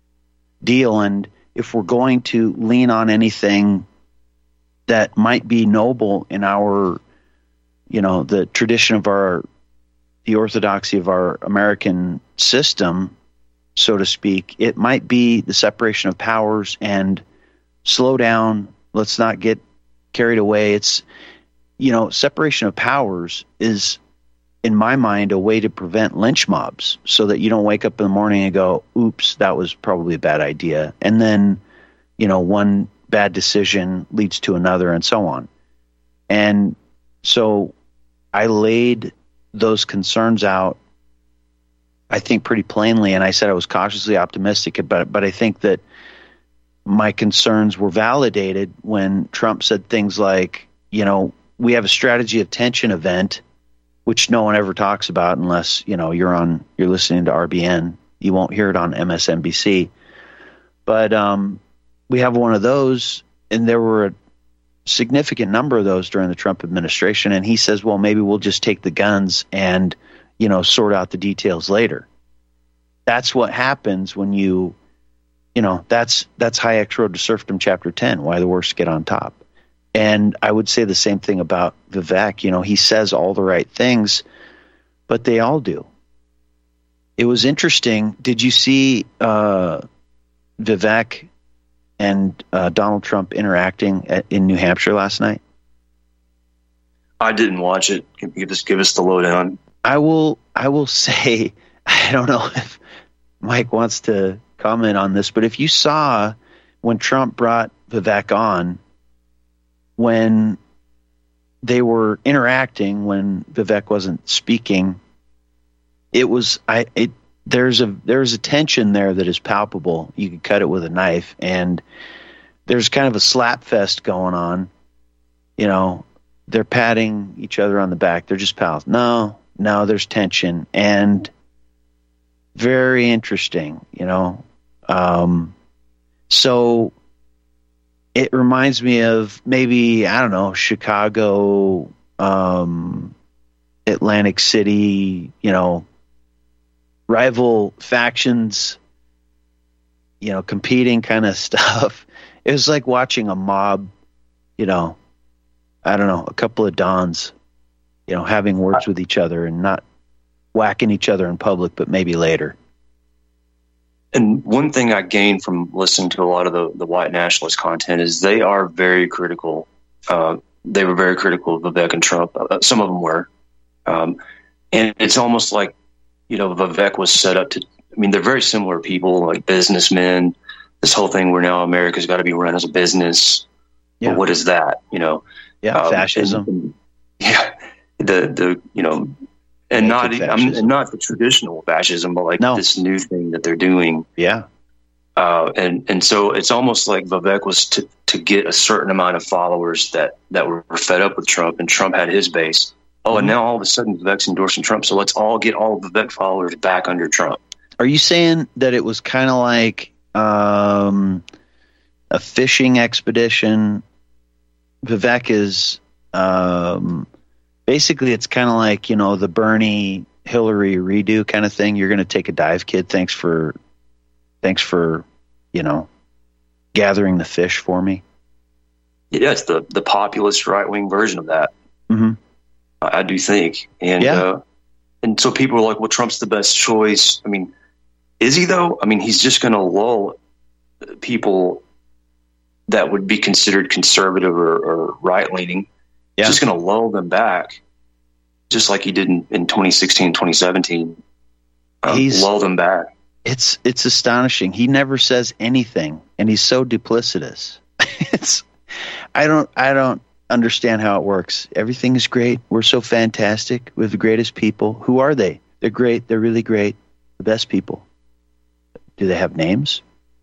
deal, and if we're going to lean on anything that might be noble in our, you know, the tradition of our, the orthodoxy of our American system, so to speak, it might be the separation of powers and slow down. Let's not get carried away. It's, you know, separation of powers is, in my mind, a way to prevent lynch mobs so that you don't wake up in the morning and go, oops, that was probably a bad idea. And then, you know, one bad decision leads to another and so on. And so I laid those concerns out, I think, pretty plainly, and I said I was cautiously optimistic about it, but I think that my concerns were validated when Trump said things like, you know, we have a strategy of tension event, which no one ever talks about unless, you know, you're on, you're listening to R B N. You won't hear it on M S N B C. But um, we have one of those, and there were a significant number of those during the Trump administration, and he says, well, maybe we'll just take the guns and, you know, sort out the details later. That's what happens when you, you know, that's that's Hayek's Road to Serfdom, Chapter ten, Why the Worst Get on Top. And I would say the same thing about Vivek. You know, he says all the right things, but they all do. It was interesting. Did you see uh, Vivek and uh, Donald Trump interacting at, in New Hampshire last night? I didn't watch it. Give us give us the lowdown. I will. I will say, I don't know if Mike wants to comment on this, but if you saw when Trump brought Vivek on, when they were interacting, when Vivek wasn't speaking, it was I. It there's a there's a tension there that is palpable. You could cut it with a knife, and there's kind of a slap fest going on. You know, they're patting each other on the back. They're just pals. No, no, there's tension, and very interesting. You know, um, so. It reminds me of maybe, I don't know, Chicago, um, Atlantic City, you know, rival factions, you know, competing kind of stuff. It was like watching a mob, you know, I don't know, a couple of dons, you know, having words with each other and not whacking each other in public, but maybe later. And one thing I gained from listening to a lot of the, the white nationalist content is they are very critical. Uh, they were very critical of Vivek and Trump. Uh, some of them were. Um, and it's almost like, you know, Vivek was set up to, I mean, they're very similar people, like businessmen. This whole thing where now America's got to be run as a business. Yeah. But what is that, you know? Yeah, um, fascism. And, and, yeah. The, the, you know, And not, I'm, and not the traditional fascism, but like no. this new thing that they're doing. Yeah. Uh, and, and so it's almost like Vivek was to, to get a certain amount of followers that, that were fed up with Trump, and Trump had his base. Oh, mm-hmm. And now all of a sudden Vivek's endorsing Trump. So let's all get all the Vivek followers back under Trump. Are you saying that it was kind of like um, a fishing expedition? Vivek is Um, basically, it's kind of like, you know, the Bernie Hillary redo kind of thing. You're going to take a dive, kid. Thanks for, thanks for, you know, gathering the fish for me. Yeah, it's the the populist right wing version of that. Mm-hmm. I, I do think, and Yeah. uh, and so people are like, "Well, Trump's the best choice." I mean, is he though? I mean, he's just going to lull people that would be considered conservative or, or right leaning. Yeah. Just going to lull them back, just like he did in, in twenty sixteen, twenty seventeen. Um, He's- lull them back. It's it's astonishing. He never says anything, and he's so duplicitous. it's I don't I don't understand how it works. Everything is great. We're so fantastic. We're the greatest people. Who are they? They're great. They're really great. The best people. Do they have names?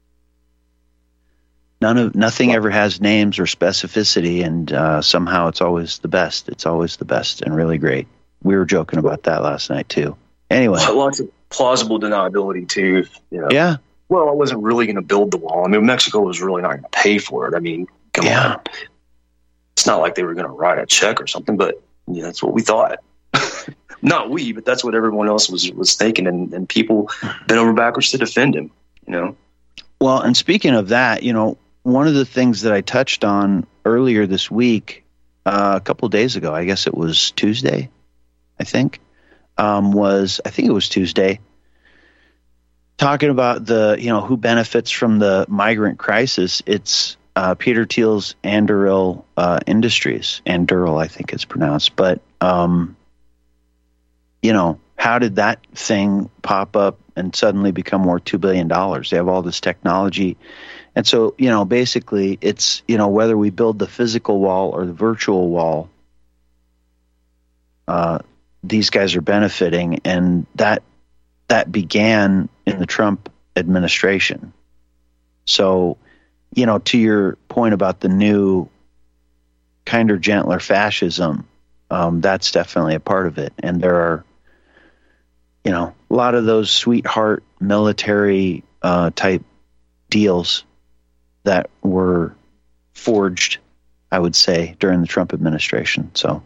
None of nothing ever has names or specificity, and uh, somehow it's always the best. It's always the best and really great. We were joking about that last night too. Anyway, Lots of plausible deniability too. You know. yeah, Well, I wasn't really going to build the wall. I mean, Mexico was really not going to pay for it. I mean, come Yeah. on. It's not like they were going to write a check or something, but yeah, that's what we thought. Not we, but that's what everyone else was was thinking, and, and people bent over backwards to defend him. You know. Well, and speaking of that, you know, one of the things that I touched on earlier this week, uh, a couple of days ago, I guess it was Tuesday, I think, um, was, I think it was Tuesday, talking about the, you know, who benefits from the migrant crisis. It's uh, Peter Thiel's Anduril uh, Industries. Anduril, I think it's pronounced. But, um, you know, how did that thing pop up and suddenly become worth two billion dollars? They have all this technology. And so, you know, basically it's, you know, whether we build the physical wall or the virtual wall, uh, these guys are benefiting. And that that began in the Trump administration. So, you know, to your point about the new kinder, gentler fascism, um, that's definitely a part of it. And there are, you know, a lot of those sweetheart military uh, type deals that were forged, I would say, during the Trump administration. So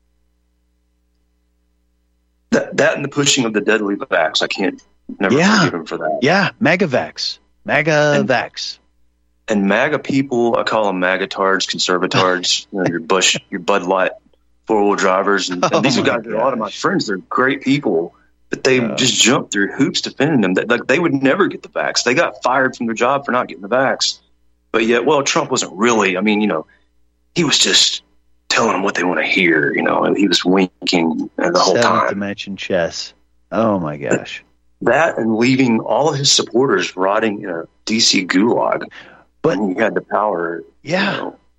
That, that and the pushing of the deadly vax, I can't never Yeah. forgive him for that. yeah, MAGAVax, MAGAVax. And MAGA people, I call them MAGA tards, conservatards, you know, your Bush, your Bud Light four-wheel drivers. And, and Oh these are my guys, that a lot of my friends, they're great people, but they just jumped through hoops defending them. They, like, they would never get the vax. They got fired from their job for not getting the vax. But yet, well, Trump wasn't really, I mean, you know, he was just telling them what they want to hear, you know, and he was winking uh, the whole Seventh time. dimension chess. Oh my gosh. That and leaving all of his supporters rotting in a D C gulag. But he had the power. Yeah. You know.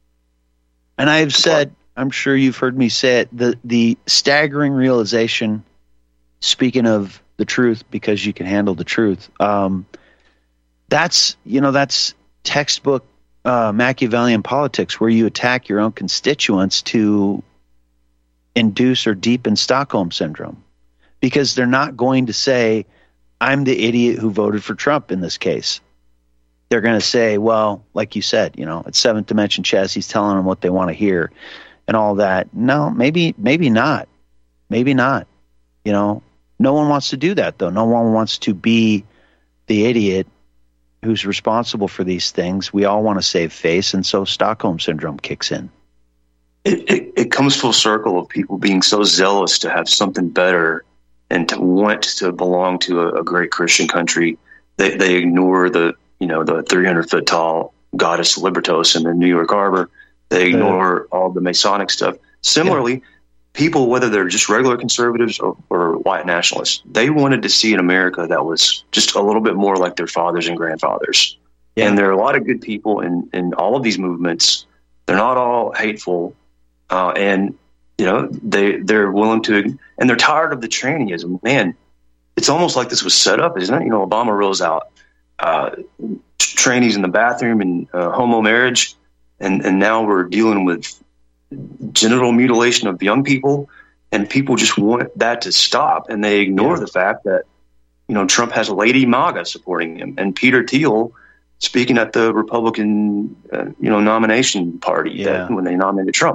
And I've said, I'm sure you've heard me say it, the, the staggering realization, speaking of the truth, because you can handle the truth, um, that's, you know, that's textbook uh, Machiavellian politics, where you attack your own constituents to induce or deepen Stockholm syndrome, because they're not going to say, I'm the idiot who voted for Trump in this case. They're going to say, well, like you said, you know, it's seventh dimension chess. He's telling them what they want to hear and all that. No, maybe, maybe not. Maybe not. You know, no one wants to do that, though. No one wants to be the idiot who's responsible for these things. We all want to save face, and so Stockholm syndrome kicks in. It, it, it comes full circle of people being so zealous to have something better and to want to belong to a, a great Christian country. They, they ignore the, you know, the three hundred foot tall goddess Libertos in the New York Harbor. They ignore all the Masonic stuff. Similarly, yeah. people, whether they're just regular conservatives or, or white nationalists, they wanted to see an America that was just a little bit more like their fathers and grandfathers. Yeah. And there are a lot of good people in, in all of these movements. They're not all hateful. Uh, and, you know, they, they're willing to, and they're tired of the traineeism. Man, it's almost like this was set up, isn't it? You know, Obama rolls out uh, trainees in the bathroom and uh, homo marriage. And, and now we're dealing with genital mutilation of young people, and people just want that to stop. And they ignore yeah. the fact that, you know, Trump has Lady MAGA supporting him, and Peter Thiel speaking at the Republican, uh, you know, nomination party yeah. that, when they nominated Trump.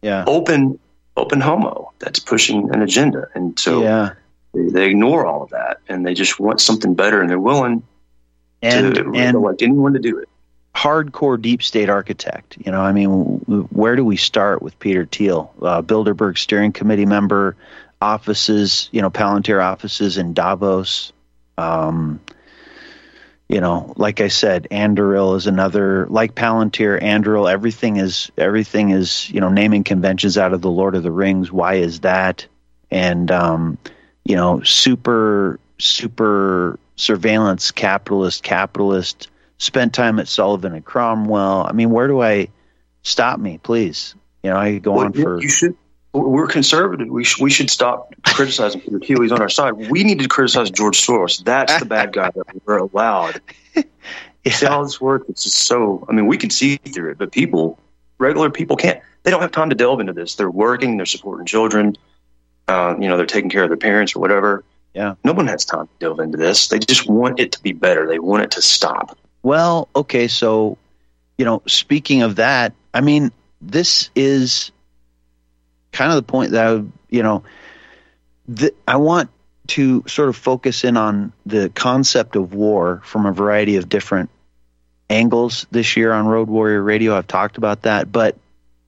Yeah. open open homo that's pushing an agenda, and so Yeah. they, they ignore all of that, and they just want something better, and they're willing And to and like anyone to do it. hardcore deep state architect. You know, I mean, w- where do we start with Peter Thiel, uh, Bilderberg Steering Committee member, offices, you know, Palantir offices in Davos. Um, you know, like I said, Anduril is another, like Palantir, Anduril, everything is, everything is, you know, naming conventions out of the Lord of the Rings. Why is that? And, um, you know, super, super surveillance capitalist, capitalist, spent time at Sullivan and Cromwell. I mean, where do I stop me, please? You know, I go Well, on for. You should. We're conservative. We, sh- we should stop criticizing Peter Thiel. He's on our side. We need to criticize George Soros. That's the bad guy that we're allowed. Yeah. See how this works? It's just so. I mean, we can see through it, but people, regular people, can't. They don't have time to delve into this. They're working. They're supporting children. Uh, you know, they're taking care of their parents or whatever. Yeah. No one has time to delve into this. They just want it to be better. They want it to stop. Well, okay, so, you know, speaking of that, I mean, this is kind of the point that I would, you know, the, I want to sort of focus in on the concept of war from a variety of different angles this year on Road Warrior Radio. I've talked about that, but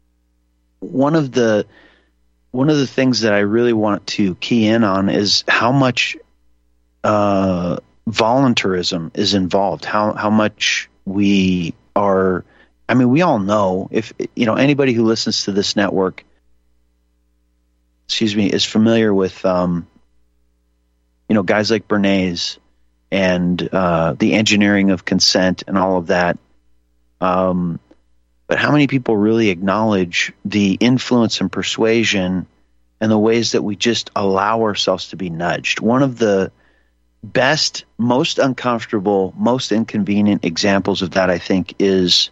one of the one of the things that I really want to key in on is how much uh, voluntarism is involved. How how much we are. I mean, we all know, if you know, anybody who listens to this network, excuse me, is familiar with, um, you know, guys like Bernays and uh, the engineering of consent and all of that. Um, but how many people really acknowledge the influence and persuasion and the ways that we just allow ourselves to be nudged? One of the best, most uncomfortable, most inconvenient examples of that, I think, is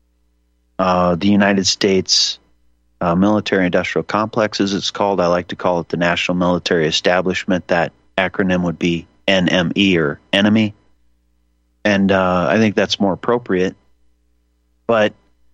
uh, the United States uh, military-industrial complex, as it's called. I like to call it the National Military Establishment. That acronym would be N M E, or enemy. And uh, I think that's more appropriate. But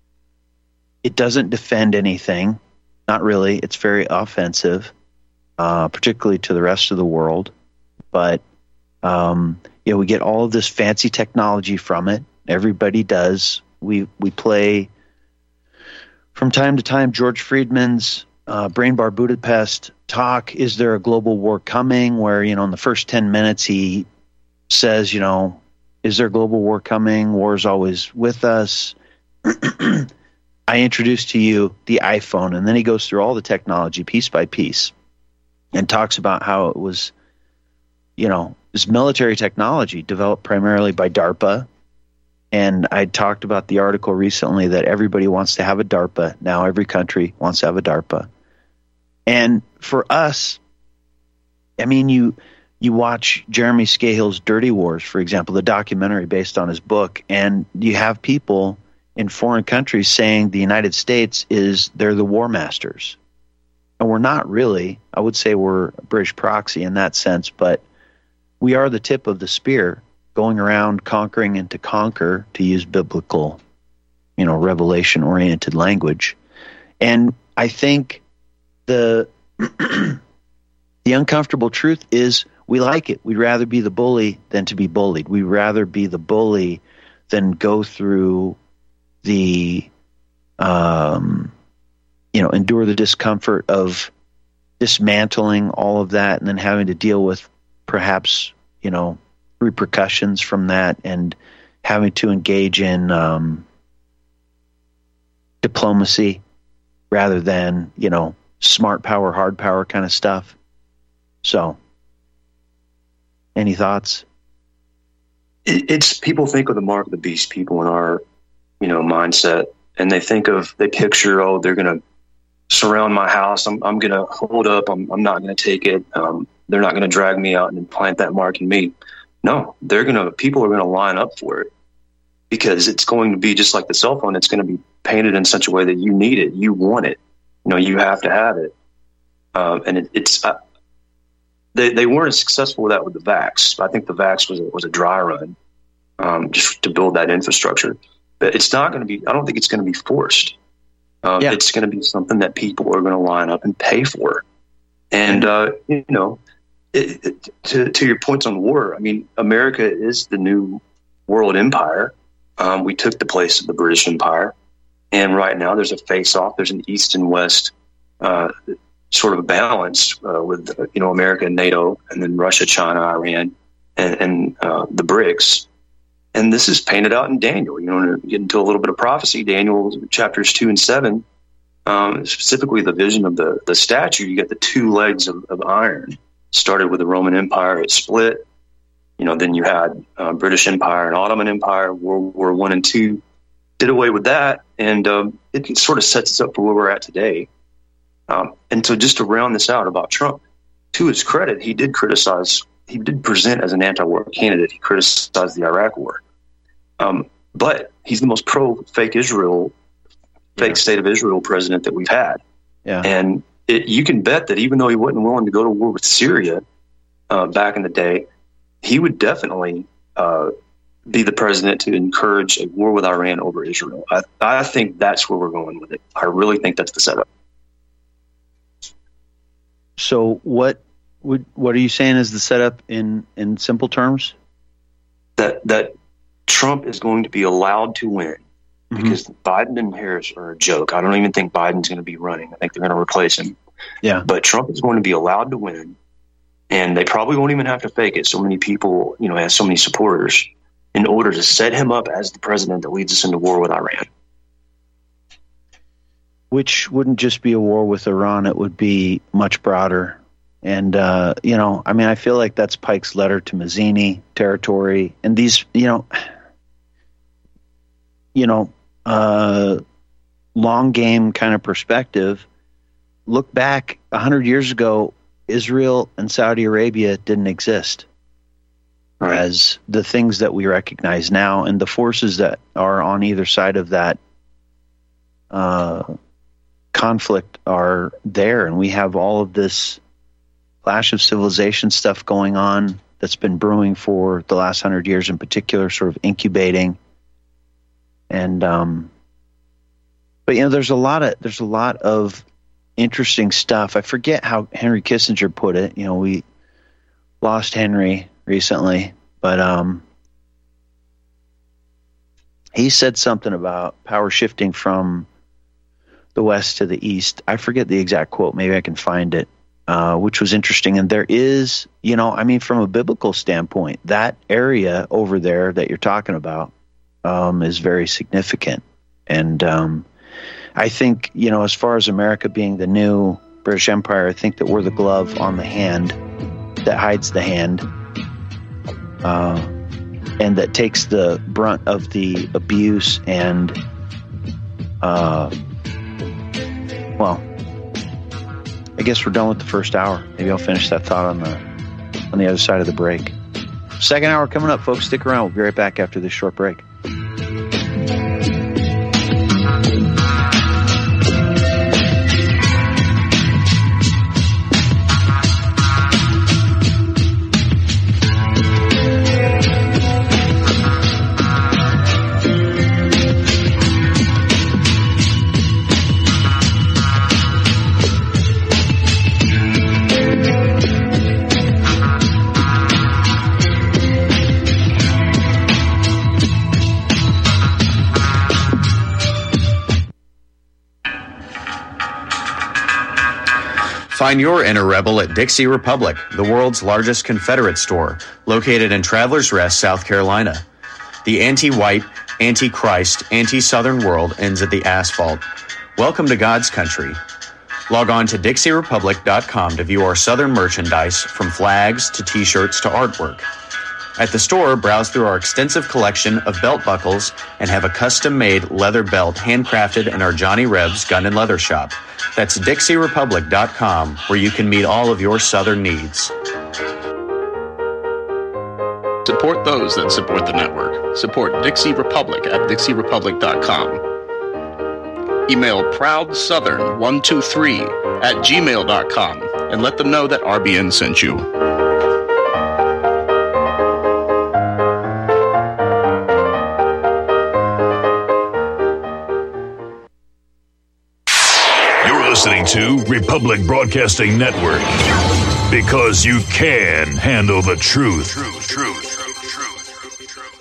it doesn't defend anything. Not really. It's very offensive, uh, particularly to the rest of the world. But, um, you know, we get all of this fancy technology from it. Everybody does. We we play, from time to time, George Friedman's uh, Brain Bar Budapest talk, Is There a Global War Coming? Where, you know, in the first ten minutes he says, you know, is there a global war coming? War is always with us. I introduced to you the iPhone, and then he goes through all the technology piece by piece and talks about how it was, you know, this military technology developed primarily by DARPA. And I talked about the article recently that everybody wants to have a DARPA. Now every country wants to have a DARPA. And for us, I mean, you you watch Jeremy Scahill's Dirty Wars, for example, the documentary based on his book, and you have people in foreign countries saying the United States is, they're the war masters. And we're not really. I would say we're a British proxy in that sense, but we are the tip of the spear, going around conquering and to conquer, to use biblical, you know, revelation-oriented language. And I think the the uncomfortable truth is we like it. We'd rather be the bully than to be bullied. We'd rather be the bully than go through the, um, you know, endure the discomfort of dismantling all of that and then having to deal with perhaps, you know, repercussions from that and having to engage in um, diplomacy rather than, you know, smart power, hard power kind of stuff. So, any thoughts? It, it's people think of the mark of the beast, people in our, you know, mindset, and they think of, they picture, oh, they're going to surround my house. I'm, I'm going to hold up. I'm, I'm not going to take it. Um, they're not going to drag me out and plant that mark in me. No, they're going to, people are going to line up for it because it's going to be just like the cell phone. It's going to be painted in such a way that you need it. You want it. You know, you have to have it. Um, and it, it's, uh, they, they weren't as successful with that with the vax. I think the vax was a, was a dry run, um, just to build that infrastructure. But it's not going to be, I don't think it's going to be forced. Um, Yeah. It's going to be something that people are going to line up and pay for. And, uh, you know, it, it, to, to your points on war, I mean, America is the new world empire. Um, we took the place of the British Empire. And right now there's a face-off. There's an East and West uh, sort of balance uh, with, uh, you know, America and NATO, and then Russia, China, Iran, and, and uh, the BRICS. And this is painted out in Daniel. You know, to get into a little bit of prophecy, Daniel chapters two and seven, um, specifically the vision of the, the statue, you get the two legs of, of iron. Started with the Roman Empire, it split. You know, then you had uh, British Empire and Ottoman Empire, World War One and Two, did away with that, and um, it sort of sets us up for where we're at today. Um, and so, just to round this out about Trump, to his credit, he did criticize, he did present as an anti-war candidate. He criticized the Iraq War, um, but he's the most pro-fake Israel, fake yeah. state of Israel president that we've had. Yeah, and it, you can bet that even though he wasn't willing to go to war with Syria uh, back in the day, he would definitely uh, be the president to encourage a war with Iran over Israel. I, I think that's where we're going with it. I really think that's the setup. So what would what are you saying is the setup in, in simple terms? That that Trump is going to be allowed to win mm-hmm. because Biden and Harris are a joke. I don't even think Biden's going to be running. I think they're going to replace him. Yeah. But Trump is going to be allowed to win, and they probably won't even have to fake it. So many people, you know, has so many supporters in order to set him up as the president that leads us into war with Iran. Which wouldn't just be a war with Iran, it would be much broader. And, uh, you know, I mean, I feel like that's Pike's letter to Mazzini territory. And these, you know, you know, uh, long game kind of perspective. Look back a hundred years ago, Israel and Saudi Arabia didn't exist right. as the things that we recognize now. And the forces that are on either side of that uh, conflict are there. And we have all of this clash of civilization stuff going on that's been brewing for the last hundred years in particular, sort of incubating. And, um, but you know, there's a lot of, there's a lot of interesting stuff. I forget how Henry Kissinger put it. You know, we lost Henry recently, but, um, he said something about power shifting from the West to the East. I forget the exact quote. Maybe I can find it. Uh, which was interesting. And there is, you know, I mean, from a biblical standpoint, that area over there that you're talking about um, is very significant. And um, I think, you know, as far as America being the new British Empire, I think that we're the glove on the hand that hides the hand uh, and that takes the brunt of the abuse and, uh, well, I guess we're done with the first hour. Maybe I'll finish that thought on the on the other side of the break. Second hour coming up, folks. Stick around. We'll be right back after this short break. Find your inner rebel at Dixie Republic, the world's largest Confederate store, located in Travelers Rest, South Carolina. The anti-white, anti-Christ, anti-Southern world ends at the asphalt. Welcome to God's country. Log on to Dixie Republic dot com to view our Southern merchandise, from flags to t-shirts to artwork. At the store, browse through our extensive collection of belt buckles and have a custom-made leather belt handcrafted in our Johnny Rebs Gun and Leather Shop. That's Dixie Republic dot com, where you can meet all of your Southern needs. Support those that support the network. Support Dixie Republic at Dixie Republic dot com. Email proud southern one two three at gmail dot com and let them know that R B N sent you. to Republic Broadcasting Network. Because you can handle the truth. Truth, truth.